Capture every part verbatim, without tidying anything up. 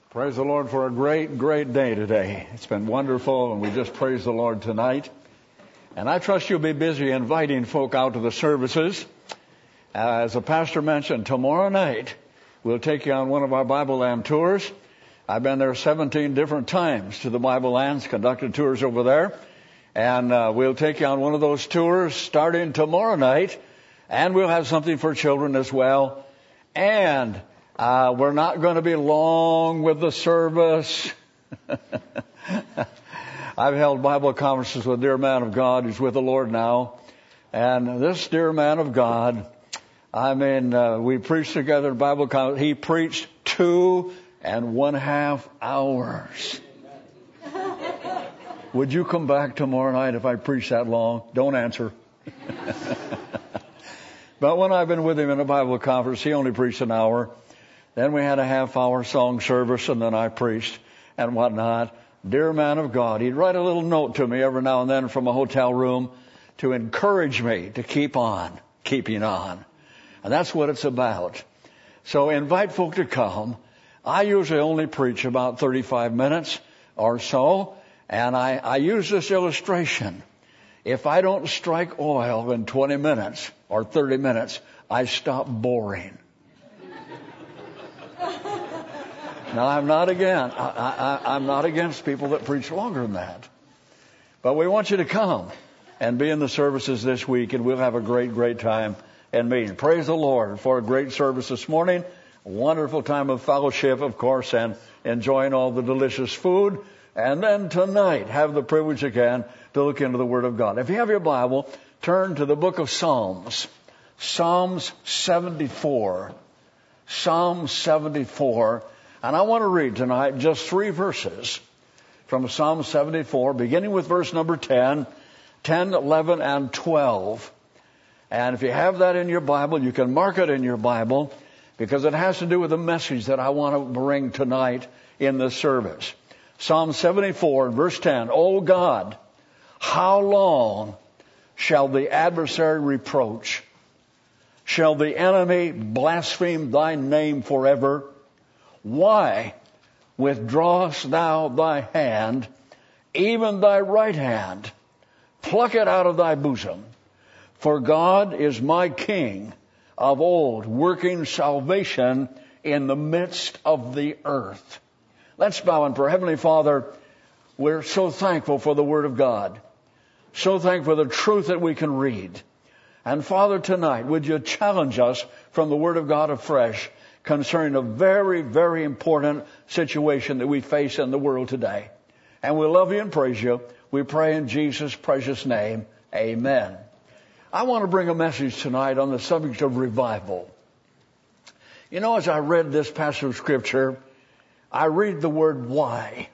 Praise the Lord for a great, great day today. It's been wonderful, and we just praise the Lord tonight. And I trust you'll be busy inviting folk out to the services. As the pastor mentioned, tomorrow night we'll take you on one of our Bible Land tours. I've been there seventeen different times to the Bible Lands, conducted tours over there. And uh, we'll take you on one of those tours starting tomorrow night. And we'll have something for children as well. And Uh, we're not going to be long with the service. I've held Bible conferences with a dear man of God who's with the Lord now. And this dear man of God, I mean, uh, we preached together at Bible conference. He preached two and one half hours. Would you come back tomorrow night if I preach that long? Don't answer. But when I've been with him in a Bible conference, he only preached an hour. Then we had a half-hour song service, and then I preached and whatnot. Dear man of God, he'd write a little note to me every now and then from a hotel room to encourage me to keep on, keeping on. And that's what it's about. So invite folk to come. I usually only preach about thirty-five minutes or so, and I, I use this illustration. If I don't strike oil in twenty minutes or thirty minutes, I stop boring. Now, I'm not again. I, I, I'm not against people that preach longer than that. But we want you to come and be in the services this week, and we'll have a great, great time and meeting. Praise the Lord for a great service this morning. A wonderful time of fellowship, of course, and enjoying all the delicious food. And then tonight, have the privilege again to look into the Word of God. If you have your Bible, turn to the book of Psalms. Psalms seventy-four. Psalm seventy-four. And I want to read tonight just three verses from Psalm seventy-four, beginning with verse number ten, ten, eleven, and twelve. And if you have that in your Bible, you can mark it in your Bible because it has to do with the message that I want to bring tonight in this service. Psalm seventy-four, verse ten, O God, how long shall the adversary reproach? Shall the enemy blaspheme thy name forever? Why withdrawest thou thy hand, even thy right hand? Pluck it out of thy bosom. For God is my King of old, working salvation in the midst of the earth. Let's bow and pray. Heavenly Father, we're so thankful for the Word of God. So thankful for the truth that we can read. And Father, tonight, would you challenge us from the Word of God afresh concerning a very, very important situation that we face in the world today. And we love you and praise you. We pray in Jesus' precious name. Amen. I want to bring a message tonight on the subject of revival. You know, as I read this passage of Scripture, I read the word why.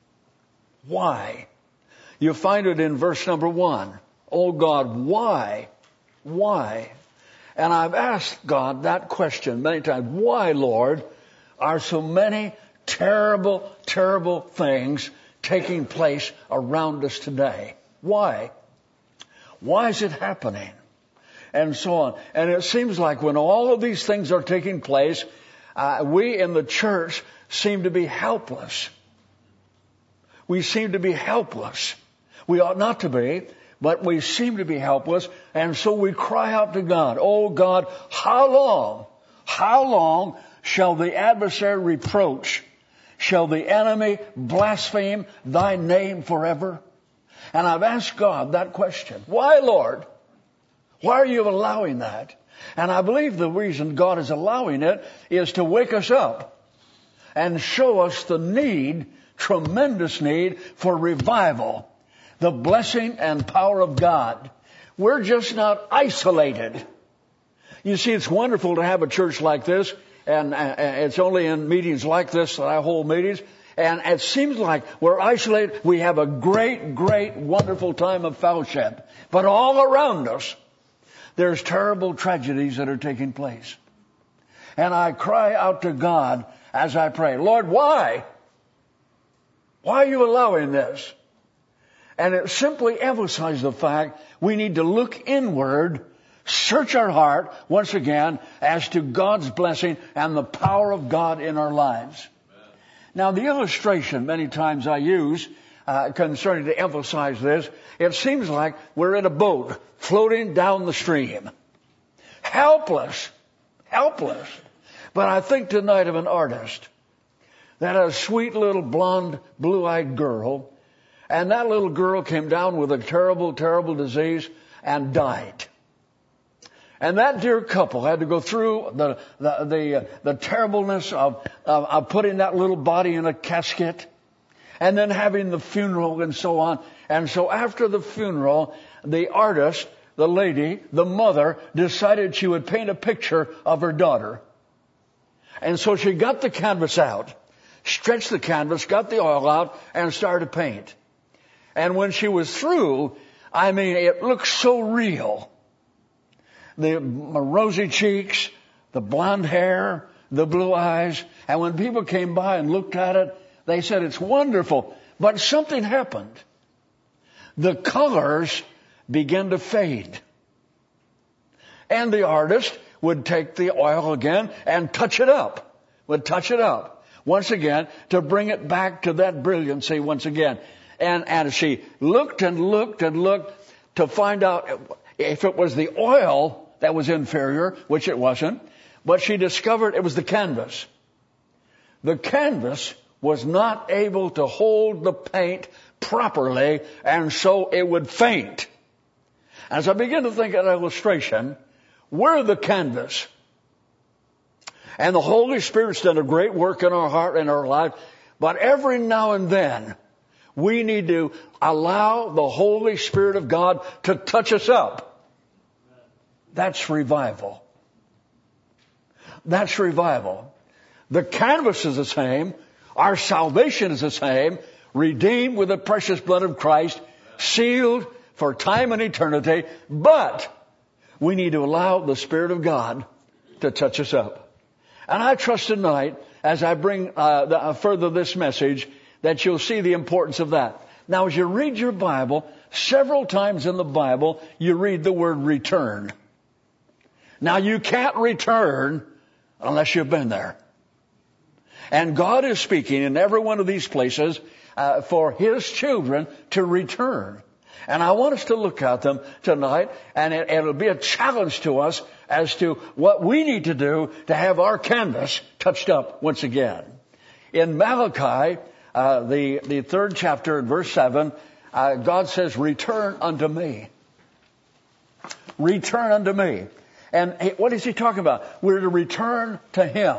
Why? You find it in verse number one. Oh God, why? Why? And I've asked God that question many times. Why, Lord, are so many terrible, terrible things taking place around us today? Why? Why is it happening? And so on. And it seems like when all of these things are taking place, uh, we in the church seem to be helpless. We seem to be helpless. We ought not to be. But we seem to be helpless, and so we cry out to God, Oh God, how long, how long shall the adversary reproach? Shall the enemy blaspheme thy name forever? And I've asked God that question. Why, Lord? Why are you allowing that? And I believe the reason God is allowing it is to wake us up and show us the need, tremendous need for revival. The blessing and power of God. We're just not isolated. You see, it's wonderful to have a church like this, and it's only in meetings like this that I hold meetings, and it seems like we're isolated. We have a great, great, wonderful time of fellowship. But all around us, there's terrible tragedies that are taking place. And I cry out to God as I pray, Lord, why? Why are you allowing this? And it simply emphasizes the fact we need to look inward, search our heart once again as to God's blessing and the power of God in our lives. Now, the illustration many times I use uh, concerning to emphasize this, it seems like we're in a boat floating down the stream. Helpless. Helpless. But I think tonight of an artist that had a sweet little blonde, blue-eyed girl, and that little girl came down with a terrible, terrible disease and died. And that dear couple had to go through the the the, uh, the terribleness of, of of putting that little body in a casket, and then having the funeral and so on. And so after the funeral, the artist, the lady, the mother, decided she would paint a picture of her daughter. And so she got the canvas out, stretched the canvas, got the oil out, and started to paint. And when she was through, I mean, it looked so real. The rosy cheeks, the blonde hair, the blue eyes. And when people came by and looked at it, they said, it's wonderful. But something happened. The colors began to fade. And the artist would take the oil again and touch it up. Would touch it up. Once again, to bring it back to that brilliancy once again. And, and she looked and looked and looked to find out if it was the oil that was inferior, which it wasn't, but she discovered it was the canvas. The canvas was not able to hold the paint properly, and so it would faint. As I begin to think of that illustration, we're the canvas. And the Holy Spirit's done a great work in our heart and our life, but every now and then, we need to allow the Holy Spirit of God to touch us up. That's revival. That's revival. The canvas is the same. Our salvation is the same. Redeemed with the precious blood of Christ. Sealed for time and eternity. But we need to allow the Spirit of God to touch us up. And I trust tonight, as I bring uh, the, uh, further this message, that you'll see the importance of that. Now, as you read your Bible, several times in the Bible, you read the word return. Now, you can't return unless you've been there. And God is speaking in every one of these places uh, for His children to return. And I want us to look at them tonight, and it, it'll be a challenge to us as to what we need to do to have our canvas touched up once again. In Malachi, uh, the, the third chapter in verse seven, uh, God says, return unto me. Return unto me. And what is He talking about? We're to return to Him.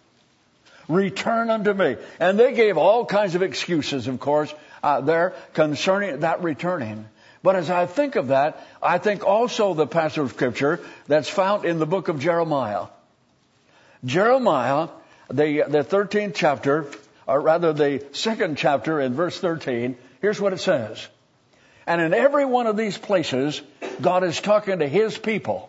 Return unto me. And they gave all kinds of excuses, of course, uh, there concerning that returning. But as I think of that, I think also the passage of Scripture that's found in the book of Jeremiah. Jeremiah, the, the thirteenth chapter, or rather the second chapter in verse thirteen, here's what it says. And in every one of these places, God is talking to His people.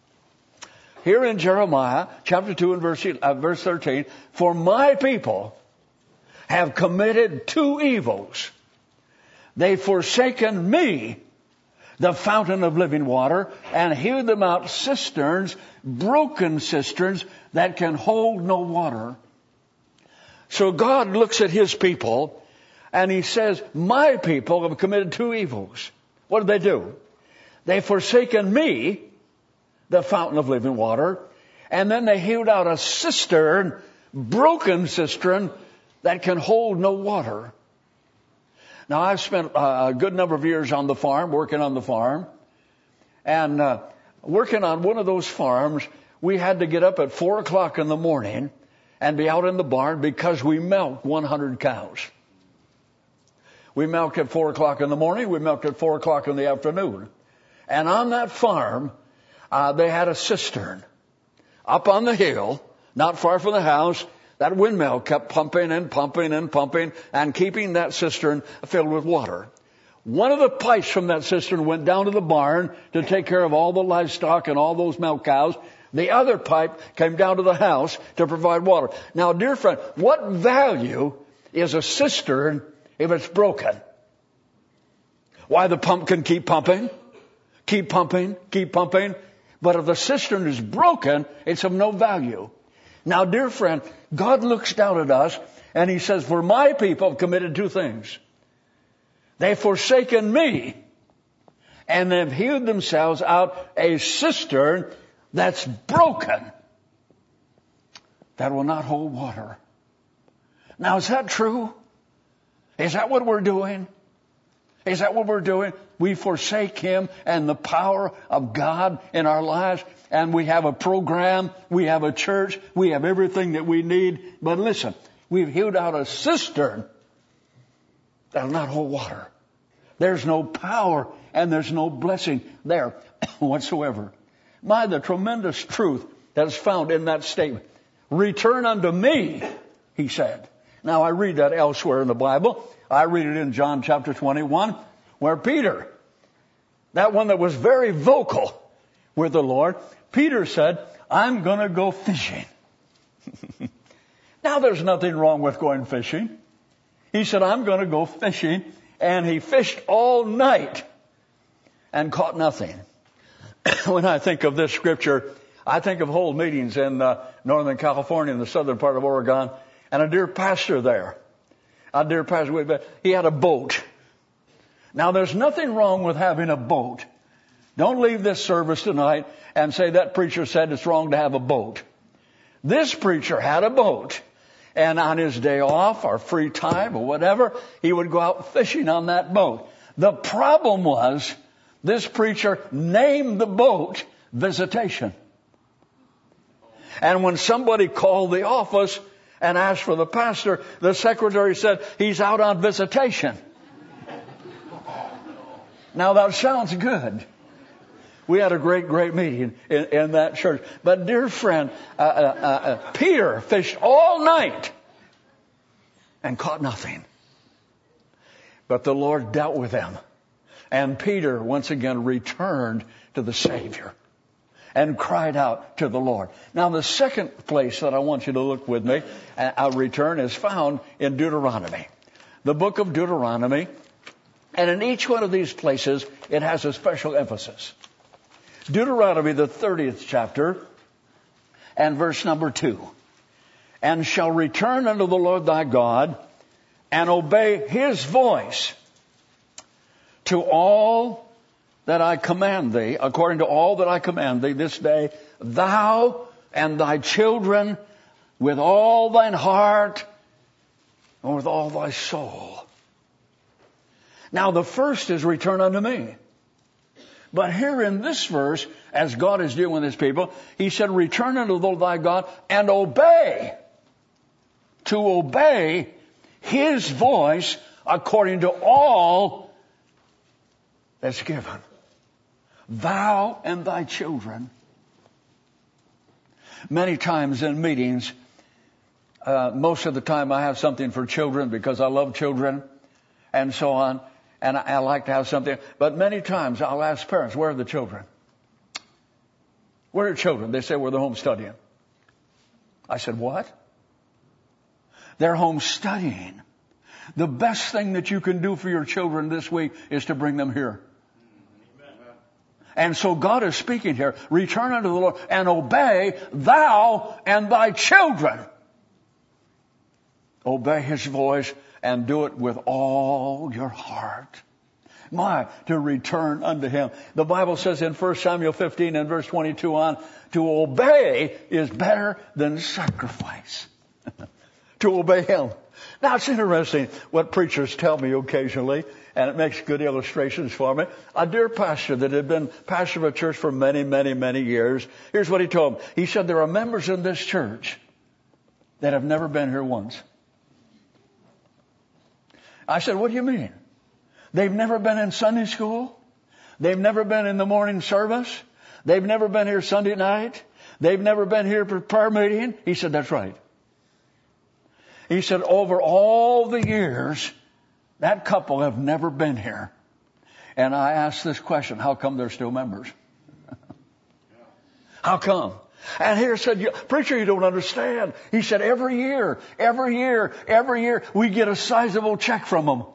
Here in Jeremiah, chapter two and verse, uh, verse thirteen, for my people have committed two evils. They've forsaken me, the fountain of living water, and hewed them out cisterns, broken cisterns that can hold no water. So God looks at His people and He says, my people have committed two evils. What did they do? They've forsaken me, the fountain of living water, and then they hewed out a cistern, broken cistern, that can hold no water. Now, I've spent a good number of years on the farm, working on the farm, and uh, working on one of those farms, we had to get up at four o'clock in the morning and be out in the barn because we milked one hundred cows. We milked at four o'clock in the morning, we milked at four o'clock in the afternoon. And on that farm, Uh, they had a cistern up on the hill, not far from the house. That windmill kept pumping and pumping and pumping and keeping that cistern filled with water. One of the pipes from that cistern went down to the barn to take care of all the livestock and all those milk cows. The other pipe came down to the house to provide water. Now, dear friend, what value is a cistern if it's broken? Why, the pump can keep pumping, keep pumping, keep pumping. But if the cistern is broken, it's of no value. Now, dear friend, God looks down at us And he says, for my people have committed two things. They've forsaken me, and they've hewed themselves out a cistern that's broken, that will not hold water. Now, is that true? Is that what we're doing? Is that what we're doing? We forsake Him and the power of God in our lives, and we have a program, we have a church, we have everything that we need. But listen, we've hewed out a cistern that will not hold water. There's no power and there's no blessing there whatsoever. My, the tremendous truth that is found in that statement. Return unto me, He said. Now, I read that elsewhere in the Bible. I read it in John chapter twenty-one, where Peter, that one that was very vocal with the Lord, Peter said, I'm going to go fishing. Now, there's nothing wrong with going fishing. He said, I'm going to go fishing. And he fished all night and caught nothing. When I think of this scripture, I think of whole meetings in uh, Northern California, in the southern part of Oregon, and a dear pastor there. A dear pastor, he had a boat. Now, there's nothing wrong with having a boat. Don't leave this service tonight and say that preacher said it's wrong to have a boat. This preacher had a boat. And on his day off or free time or whatever, he would go out fishing on that boat. The problem was, this preacher named the boat Visitation. And when somebody called the office and asked for the pastor, the secretary said, he's out on visitation. Now that sounds good. We had a great, great meeting in, in that church. But dear friend, uh, uh, uh, Peter fished all night and caught nothing. But the Lord dealt with him. And Peter once again returned to the Savior and cried out to the Lord. Now the second place that I want you to look with me, a return, is found in Deuteronomy. The book of Deuteronomy. And in each one of these places, it has a special emphasis. Deuteronomy, the thirtieth chapter, and verse number two. And shall return unto the Lord thy God, and obey His voice to all that I command thee, according to all that I command thee this day, thou and thy children, with all thine heart, and with all thy soul. Now the first is return unto me. But here in this verse, as God is dealing with His people, He said, return unto the Lord thy God and obey. To obey His voice according to all that's given. Thou and thy children. Many times in meetings, uh, most of the time I have something for children because I love children and so on. And I, I like to have something. But many times I'll ask parents, where are the children? Where are children? They say, well, they're home studying. I said, what? They're home studying. The best thing that you can do for your children this week is to bring them here. Amen. And so God is speaking here. Return unto the Lord and obey thou and thy children. Obey His voice and do it with all your heart. My, to return unto Him. The Bible says in First Samuel fifteen and verse twenty-two on, to obey is better than sacrifice. To obey Him. Now it's interesting what preachers tell me occasionally, and it makes good illustrations for me. A dear pastor that had been pastor of a church for many, many, many years, here's what he told me. He said, there are members in this church that have never been here once. I said, what do you mean? They've never been in Sunday school. They've never been in the morning service. They've never been here Sunday night. They've never been here for prayer meeting. He said, that's right. He said, over all the years, that couple have never been here. And I asked this question, how come they're still members? How come? And here said, preacher, you don't understand. He said, every year, every year, every year, we get a sizable check from them.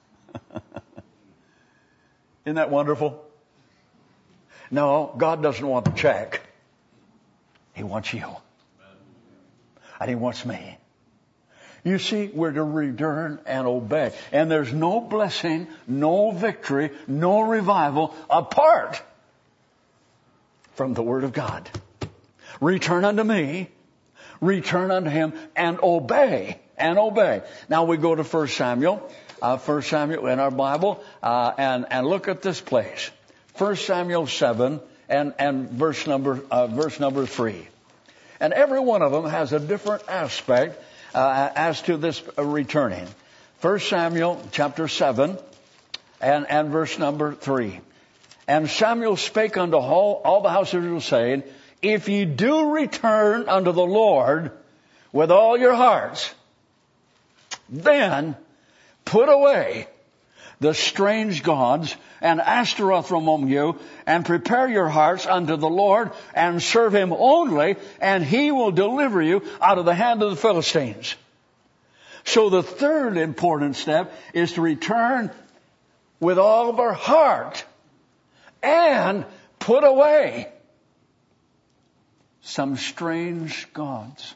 Isn't that wonderful? No, God doesn't want the check. He wants you. And He wants me. You see, we're to return and obey. And there's no blessing, no victory, no revival apart from the Word of God. Return unto me, return unto Him, and obey, and obey. Now we go to First Samuel, uh, First Samuel in our Bible, uh, and, and look at this place. First Samuel seven and, and verse number, uh, verse number three. And every one of them has a different aspect uh, as to this uh, returning. First Samuel chapter seven and, and verse number three. And Samuel spake unto all, all the house of Israel, saying, if ye do return unto the Lord with all your hearts, then put away the strange gods and Ashtaroth from among you, and prepare your hearts unto the Lord, and serve Him only, and He will deliver you out of the hand of the Philistines. So the third important step is to return with all of our heart and put away some strange gods.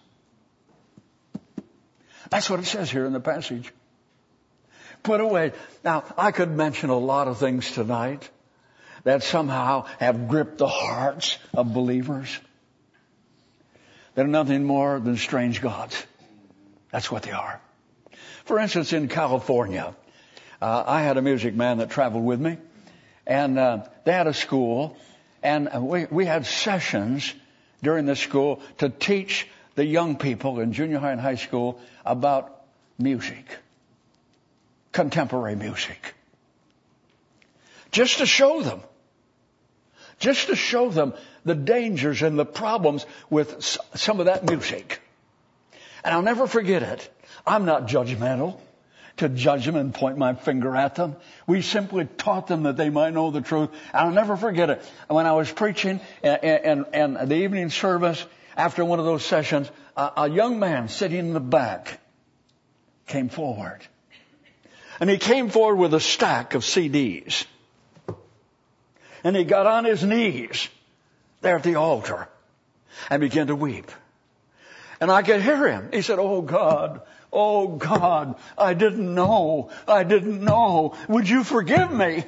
That's what it says here in the passage. Put away. Now, I could mention a lot of things tonight that somehow have gripped the hearts of believers. They're nothing more than strange gods. That's what they are. For instance, in California, uh, I had a music man that traveled with me, and uh, they had a school, and we, we had sessions during the school to teach the young people in junior high and high school about music. Contemporary music. Just to show them. Just to show them the dangers and the problems with some of that music. And I'll never forget it. I'm not judgmental to judge them and point my finger at them. We simply taught them that they might know the truth. And I'll never forget it. When I was preaching and, and, and the evening service, after one of those sessions, a, a young man sitting in the back came forward. And he came forward with a stack of C Ds. And he got on his knees there at the altar and began to weep. And I could hear him. He said, oh God, oh God, I didn't know, I didn't know. Would you forgive me?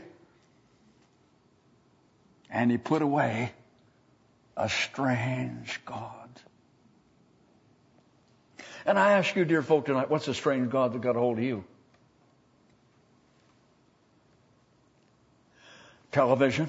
And he put away a strange God. And I ask you, dear folk, tonight, what's the strange God that got a hold of you? Television?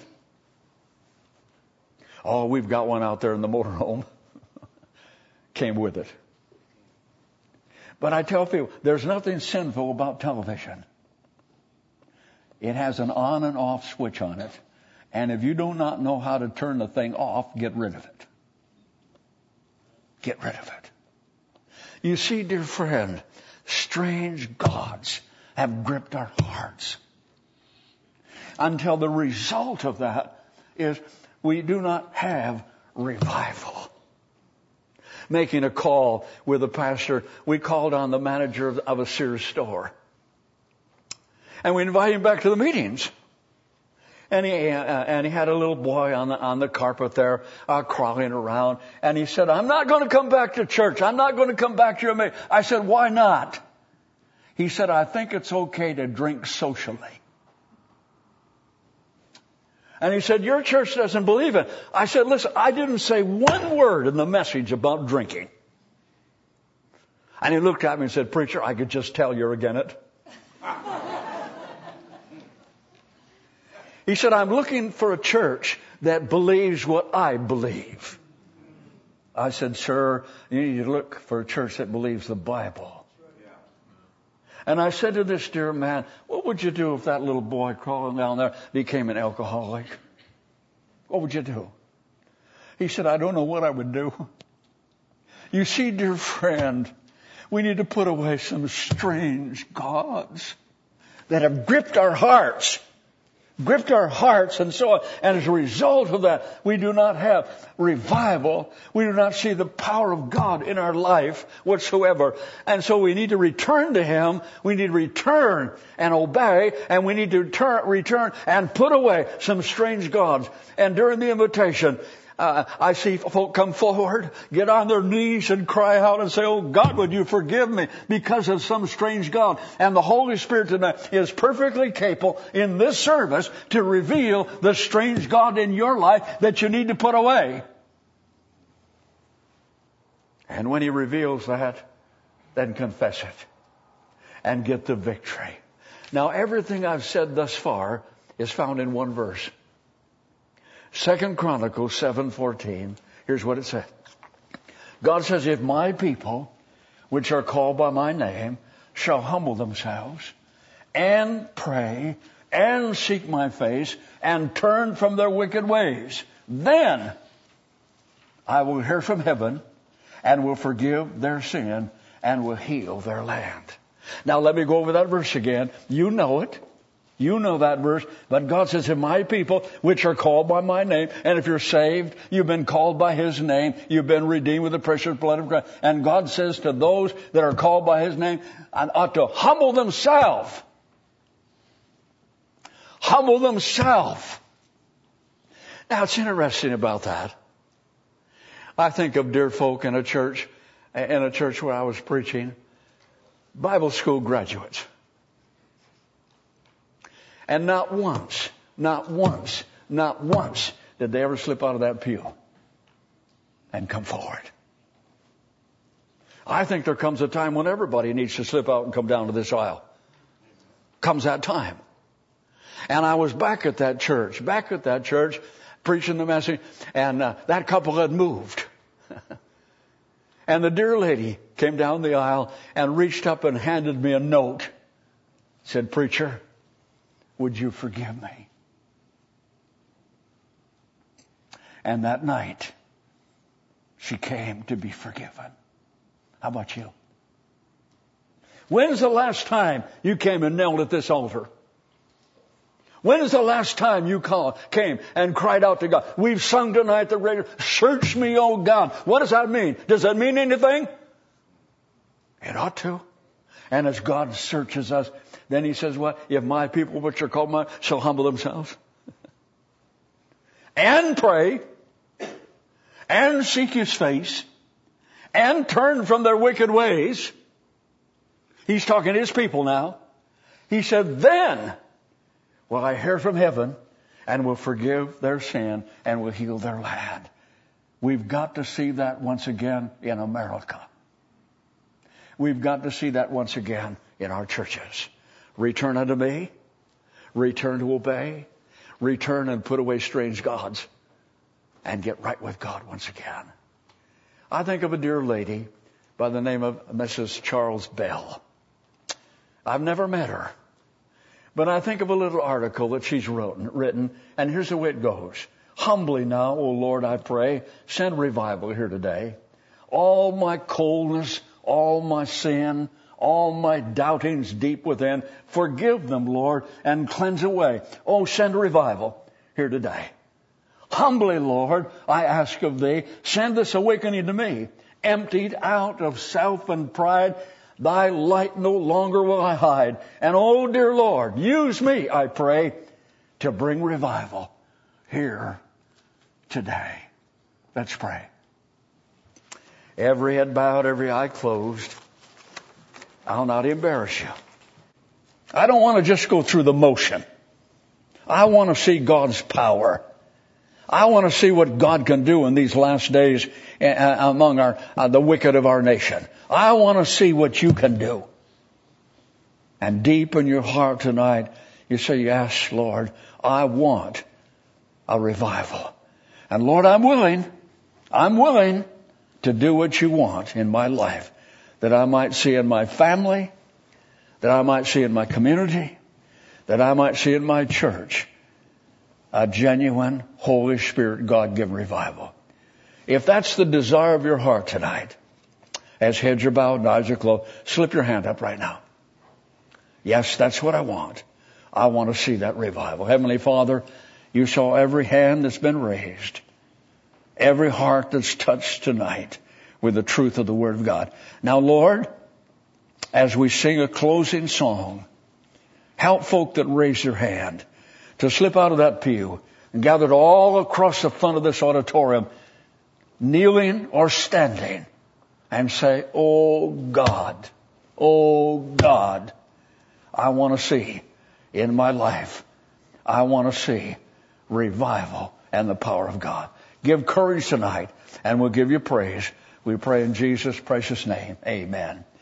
Oh, we've got one out there in the motorhome. Came with it. But I tell people, there's nothing sinful about television. It has an on and off switch on it. And if you do not know how to turn the thing off, get rid of it. Get rid of it. You see, dear friend, strange gods have gripped our hearts. Until the result of that is we do not have revival. Making a call with a pastor, we called on the manager of, of a Sears store. And we invited him back to the meetings. And he, uh, and he had a little boy on the, on the carpet there, uh, crawling around. And he said, I'm not going to come back to church. I'm not going to come back to your meeting. I said, why not? He said, I think it's okay to drink socially. And he said, your church doesn't believe it. I said, listen, I didn't say one word in the message about drinking. And he looked at me and said, preacher, I could just tell you're against it. He said, I'm looking for a church that believes what I believe. I said, sir, you need to look for a church that believes the Bible. And I said to this dear man, what would you do if that little boy crawling down there became an alcoholic? What would you do? He said, I don't know what I would do. You see, dear friend, we need to put away some strange gods that have gripped our hearts. Gripped our hearts and so on. And as a result of that, we do not have revival. We do not see the power of God in our life whatsoever. And so we need to return to Him. We need to return and obey. And we need to return, return and put away some strange gods. And during the invitation, Uh, I see folk come forward, get on their knees and cry out and say, oh God, would you forgive me because of some strange God? And the Holy Spirit tonight is perfectly capable in this service to reveal the strange God in your life that you need to put away. And when He reveals that, then confess it and get the victory. Now, everything I've said thus far is found in one verse. Second Chronicles seven fourteen. Here's what it says. God says, if my people, which are called by my name, shall humble themselves and pray and seek my face and turn from their wicked ways, then I will hear from heaven and will forgive their sin and will heal their land. Now let me go over that verse again. You know it. You know that verse. But God says, if my people, which are called by my name, and if you're saved, you've been called by His name, you've been redeemed with the precious blood of Christ. And God says to those that are called by His name, and ought to humble themselves. Humble themselves. Now it's interesting about that. I think of dear folk in a church, in a church where I was preaching, Bible school graduates. And not once, not once, not once did they ever slip out of that pew and come forward. I think there comes a time when everybody needs to slip out and come down to this aisle. Comes that time. And I was back at that church, back at that church, preaching the message, and uh, that couple had moved. And the dear lady came down the aisle and reached up and handed me a note. Said, preacher, would you forgive me? And that night, she came to be forgiven. How about you? When's the last time you came and knelt at this altar? When is the last time you call, came and cried out to God? We've sung tonight the radio, search me, O God. What does that mean? Does that mean anything? It ought to. And as God searches us, then He says, what? If my people which are called mine shall humble themselves and pray and seek His face and turn from their wicked ways. He's talking to His people now. He said, then will I hear from heaven and will forgive their sin and will heal their land. We've got to see that once again in America. We've got to see that once again in our churches. Return unto me. Return to obey. Return and put away strange gods. And get right with God once again. I think of a dear lady by the name of Missus Charles Bell. I've never met her. But I think of a little article that she's written, written, and here's the way it goes. Humbly now, O Lord, I pray, send revival here today. All my coldness, all my sin, all my doubtings deep within, forgive them, Lord, and cleanse away. Oh, send revival here today. Humbly, Lord, I ask of Thee, send this awakening to me. Emptied out of self and pride, Thy light no longer will I hide. And oh, dear Lord, use me, I pray, to bring revival here today. Let's pray. Every head bowed, every eye closed. I'll not embarrass you. I don't want to just go through the motion. I want to see God's power. I want to see what God can do in these last days among our, uh, the wicked of our nation. I want to see what you can do. And deep in your heart tonight, you say, yes, Lord, I want a revival. And Lord, I'm willing, I'm willing to do what you want in my life, that I might see in my family, that I might see in my community, that I might see in my church, a genuine Holy Spirit God-given revival. If that's the desire of your heart tonight, as heads are bowed and eyes are closed, slip your hand up right now. Yes, that's what I want. I want to see that revival. Heavenly Father, you saw every hand that's been raised, every heart that's touched tonight with the truth of the Word of God. Now, Lord, as we sing a closing song, help folk that raise their hand to slip out of that pew, and gathered all across the front of this auditorium, kneeling or standing, and say, oh God, oh God, I want to see in my life, I want to see revival and the power of God. Give courage tonight, and we'll give you praise. We pray in Jesus' precious name. Amen.